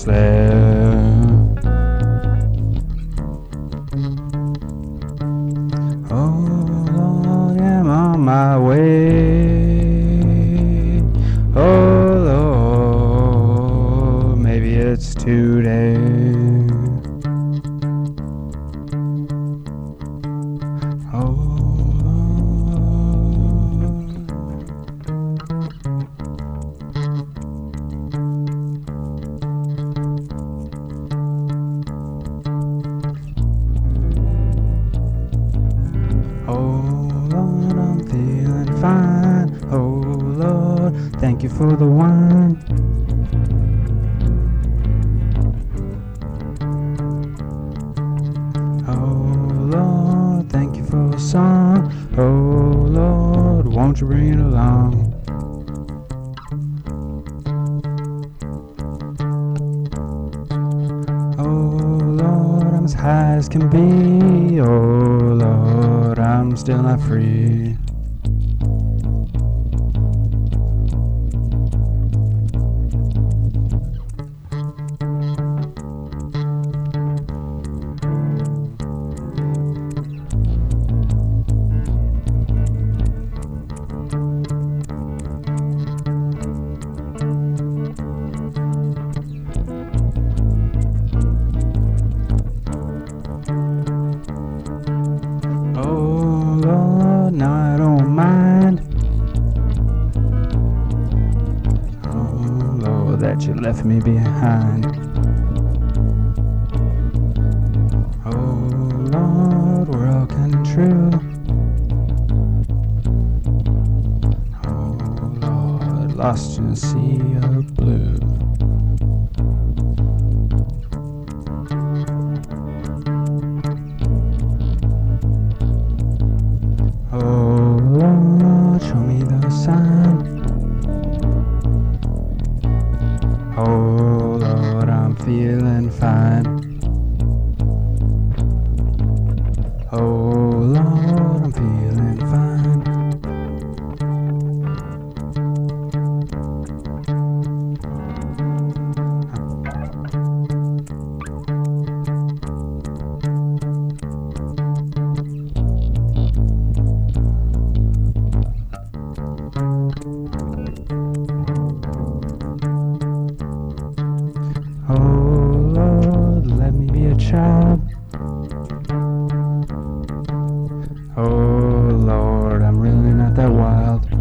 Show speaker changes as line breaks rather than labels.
there. Oh Lord, I'm on my way. Oh Lord, maybe it's today. Oh Lord, I'm feeling fine. Oh Lord, thank you for the wine. Oh Lord, thank you for the song. Oh Lord, won't you bring it along? Oh Lord, I'm as high as can be. Oh Lord, I'm still not free. Oh Lord, now I don't mind. Oh Lord, that you left me behind. Oh Lord, we're all kinda true. Oh Lord, lost in a sea of blue. Oh Lord, show me the sign. Oh Lord, I'm feeling fine. Oh Lord, I'm feeling fine. Oh Lord, let me be a child. Oh Lord, I'm really not that wild.